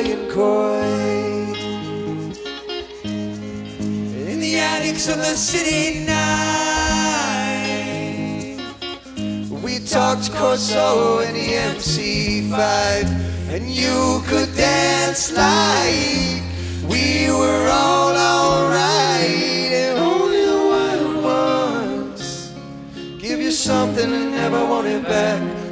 and coy. In the attics of the city night, we talked Corso and the MC5, and you could dance like we were all alright. And only the wild ones give you something and never want it back.